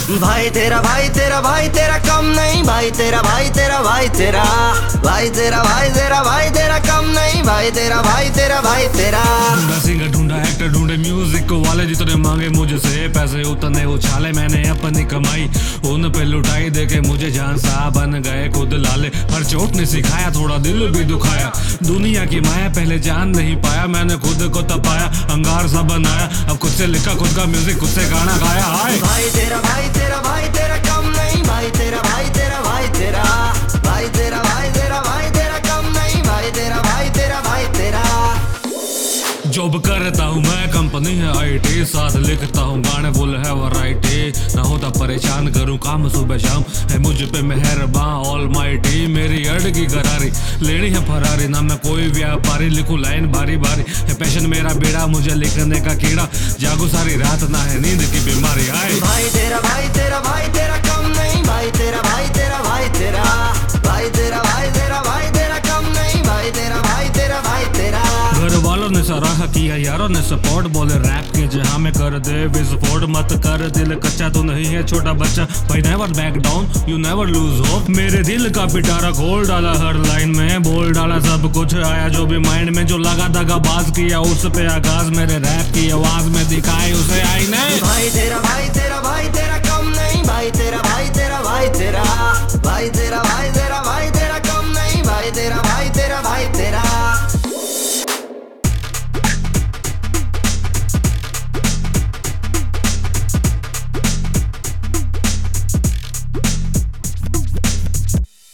भाई तेरा भाई तेरा भाई तेरा कम नहीं, भाई तेरा भाई तेरा भाई तेरा भाई तेरा भाई तेरा भाई तेरा कम नहीं, भाई तेरा भाई तेरा भाई तेरा। ढूंढा सिंगर ढूंढा एक्टर ढूंढे म्यूजिक को वाले जितने मांगे मुझसे पैसे उतने उछाले मैंने अपनी कमाई उन पे लुटाई, देके मुझे जान सा बन गए खुद लाले। हर चोट ने सिखाया थोड़ा दिल भी दुखाया, दुनिया की माया पहले जान नहीं पाया, मैंने खुद को तपाया अंगार सा बनाया, अब खुद से लिखा खुद का म्यूजिक खुद से गाना गाया। हाय भाई तेरा भाई तेरा भाई तेरा कम नहीं, भाई तेरा भाई तेरा भाई तेरा भाई तेरा भाई तेरा भाई तेरा कम नहीं, भाई तेरा भाई तेरा भाई तेरा। जॉब करता हूँ मैं कंपनी है IT, साथ लिखता हूँ गाने फुल है वैरायटी, ना होता परेशान करूँ काम सुबह शाम, है मुझ पे मेहरबान ऑलमाइटी। मेरी अड़गी करारी लेनी है फरारी, ना मैं कोई व्यापारी, लिखूं लाइन बारी बारी, है पैशन मेरा बेड़ा मुझे लिखने का कीड़ा, जागू सारी रात ना है नींद की बीमारी। आए भाई तेरा भाई तेरा भाई तेरा कम नहीं, भाई तेरा भाई तेरा भाई तेरा भाई तेरा भाई तेरा भाई तेरा कम नहीं, भाई तेरा भाई तेरा भाई तेरा। घर वालों ने सराहा किया यारों ने सपोर्ट, बोले रैप के जहाँ में कर दे विस्फोट, मत कर दिल कच्चा तो नहीं है छोटा बच्चा, भाई never back down you never lose hope. मेरे दिल का पिटारा खोल डाला हर लाइन में, बोल डाला सब कुछ आया जो भी माइंड में, जो लगा दगा बाज किया उस पे आगाज, मेरे रैप की आवाज में दिखाई उसे आई नहीं। भाई तेरा भाई तेरा भाई तेरा कम नहीं, भाई तेरा भाई तेरा भाई तेरा भाई तेरा